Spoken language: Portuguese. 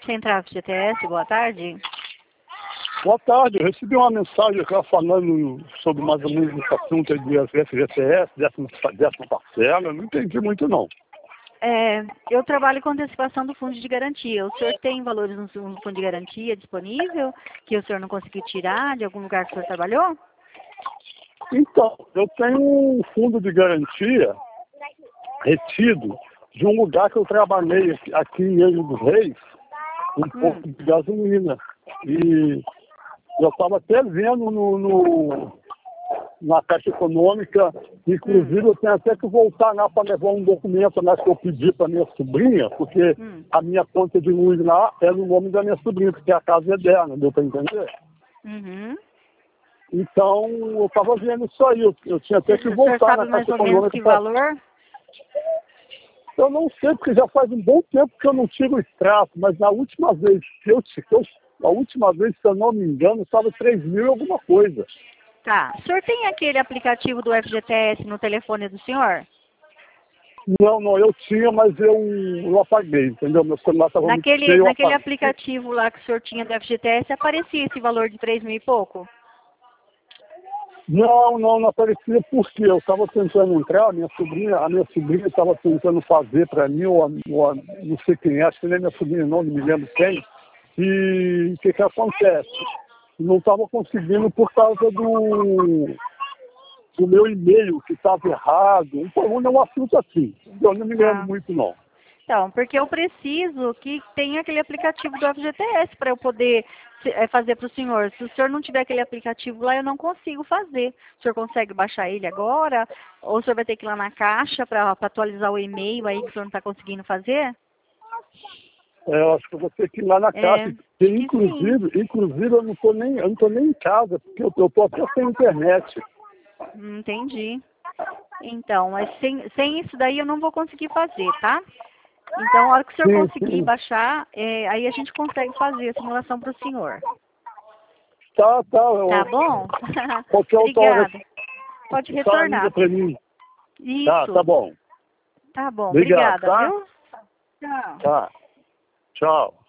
Central FGTS, boa tarde. Boa tarde, eu recebi uma mensagem aqui falando sobre mais ou menos esse assunto aí de FGTS, décima parcela, eu não entendi muito não. Eu trabalho com antecipação do fundo de garantia. O senhor tem valores no fundo de garantia disponível que o senhor não conseguiu tirar de algum lugar que o senhor trabalhou? Então, eu tenho um fundo de garantia retido de um lugar que eu trabalhei aqui em Angra dos Reis, um pouco de gasolina. E eu estava até vendo na Caixa Econômica, inclusive eu tenho até que voltar lá para levar um documento lá que eu pedi para minha sobrinha, porque a minha conta de luz lá é no nome da minha sobrinha, porque a casa é dela, deu para entender? Então, eu estava vendo isso aí, eu tinha até que voltar na Caixa Econômica. O senhor sabe mais ou menos que valor? Eu não sei, porque já faz um bom tempo que eu não tiro o extrato, mas na última vez que se eu não me engano, estava 3 mil e alguma coisa. Tá. O senhor tem aquele aplicativo do FGTS no telefone do senhor? Não, eu tinha, mas eu apaguei, entendeu? Meu celular estava muito cheio. Naquele aplicativo lá que o senhor tinha do FGTS, aparecia esse valor de 3 mil e pouco? Não aparecia porque eu estava tentando entrar, a minha sobrinha estava tentando fazer para mim, ou não sei quem é, acho que nem minha sobrinha não me lembro quem. E o que acontece? Não estava conseguindo por causa do meu e-mail que estava errado. É um assunto assim, eu não me lembro muito não. Então, porque eu preciso que tenha aquele aplicativo do FGTS para eu poder fazer para o senhor. Se o senhor não tiver aquele aplicativo lá, eu não consigo fazer. O senhor consegue baixar ele agora? Ou o senhor vai ter que ir lá na caixa para atualizar o e-mail aí que o senhor não está conseguindo fazer? Eu acho que eu vou ter que ir lá na caixa. Inclusive eu não estou nem em casa, porque eu estou até sem internet. Entendi. Então, mas sem isso daí eu não vou conseguir fazer, tá? Então, a hora que o senhor conseguir baixar, aí a gente consegue fazer a simulação para o senhor. Tá. Tá bom? Obrigada. Pode retornar. Para mim. Isso. Tá bom. Tá bom. Obrigado, Obrigada, viu? Tchau. Tá. Tchau.